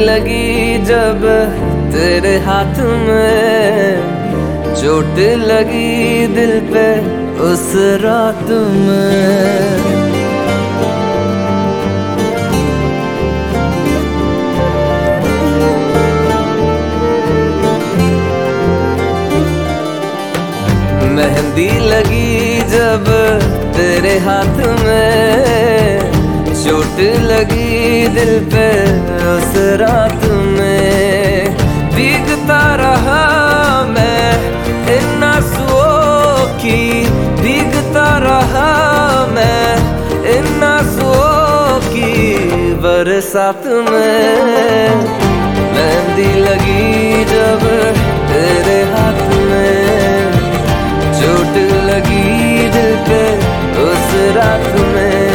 लगी जब तेरे हाथ में, चोट लगी दिल पे उस रात में। मेहंदी लगी जब तेरे हाथ में, चोट लगी दिल पे उस रात में। भीगता रहा मैं इन आंसुओं की, भीगता रहा मैं इन आंसुओं की बरसात में। मेहंदी लगी जब तेरे हाथ में, चोट लगी दिल पे उस रात में।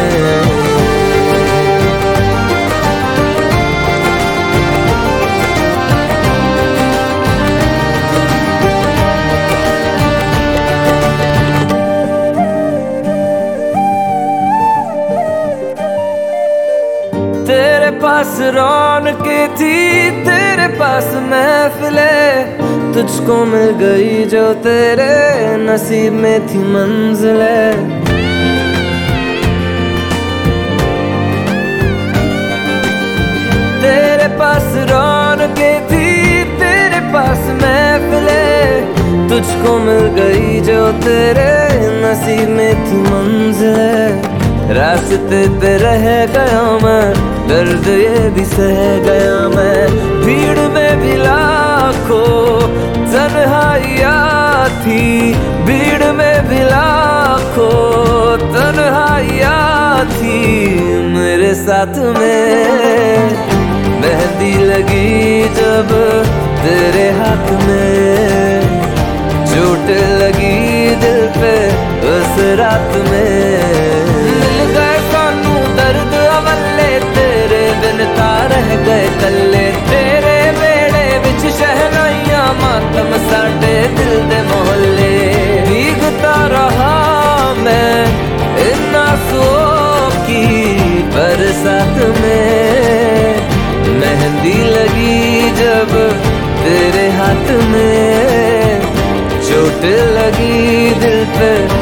तेरे पास रौनकें थी, तेरे पास महफिले, तुझको मिल गई जो तेरे नसीब में थी मंजिले। तेरे पास रौनकें थी, तेरे पास महफिले, तुझको मिल गई जो तेरे नसीब में थी मंजिले। रास्ते पे रह गया मैं, दर्द ये भी सह गया मैं। भीड़ में भी लाखों तन्हाइयाँ थी, भीड़ में भी लाखों तन्हाइयाँ थी मेरे साथ में। मेहंदी लगी जब तेरे हाथ में, चोट लगी दिल पे उस रात में। मिल गए सानू दर्द अवल्ले, तेरे बिन रह गए कल्ले। तेरे बेड़े विच शहनाइयां मातम साडे दिल दे मोहल्ले। भीगता रहा मैं इन आंसुओं की बरसात में। मेहंदी लगी जब तेरे हाथ में, चोट लगी दिल पे